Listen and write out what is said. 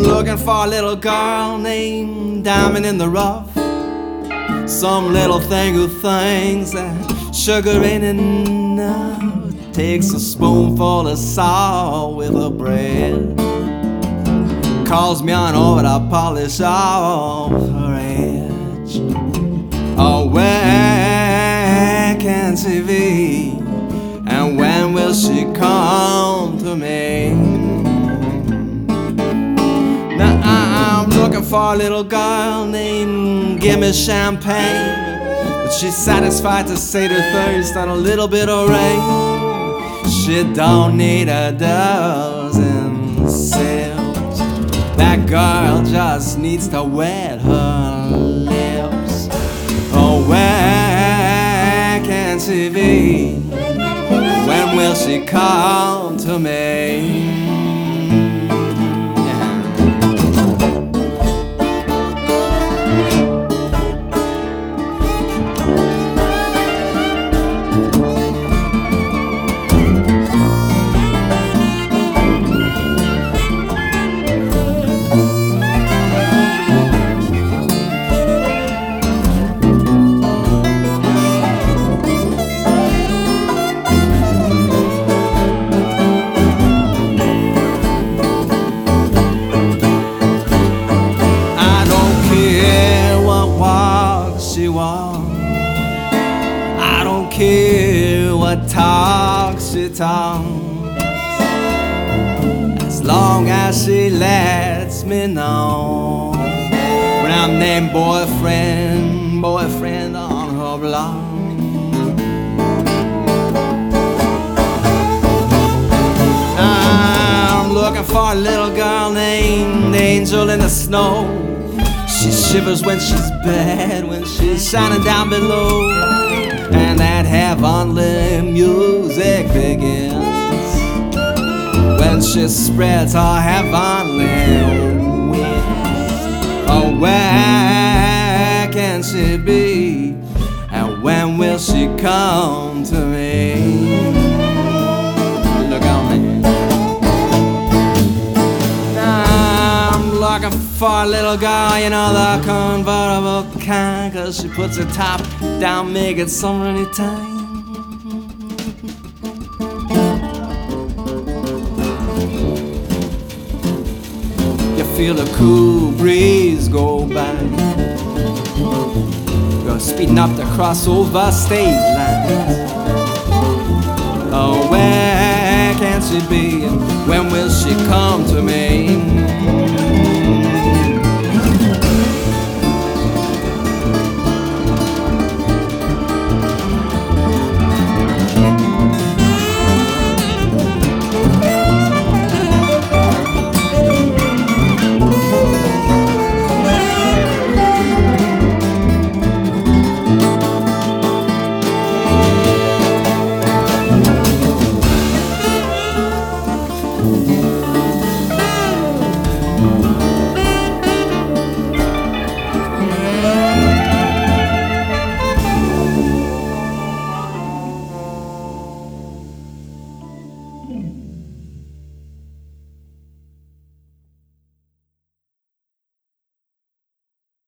looking for a little girl named Diamond in the Rough. Some little thing who thinks that sugar ain't enough, takes a spoonful of salt with her bread, calls me on over to polish off her edge. Oh, where can she be? And when will she come to me? Now I'm looking for a little girl named Gimme Champagne, but she's satisfied to sate her thirst on a little bit of rain. She don't need a dozen sips, that girl just needs to wet her lips. Oh, where can she be? When will she come to me? I don't care what talk she talks, as long as she lets me know when I'm named boyfriend on her blog. I'm looking for a little girl named Angel in the Snow. She shivers when she's bad, when she's shining down below, and that heavenly music begins when she spreads her heavenly wings. Oh, where can she be? And when will she come to me? Look on me. Looking for a little girl, you know, the convertible kind, 'cause she puts her top down, make it summer anytime. You feel the cool breeze go by, go speeding up the crossover state lines. Oh, where can she be? When will she come to me?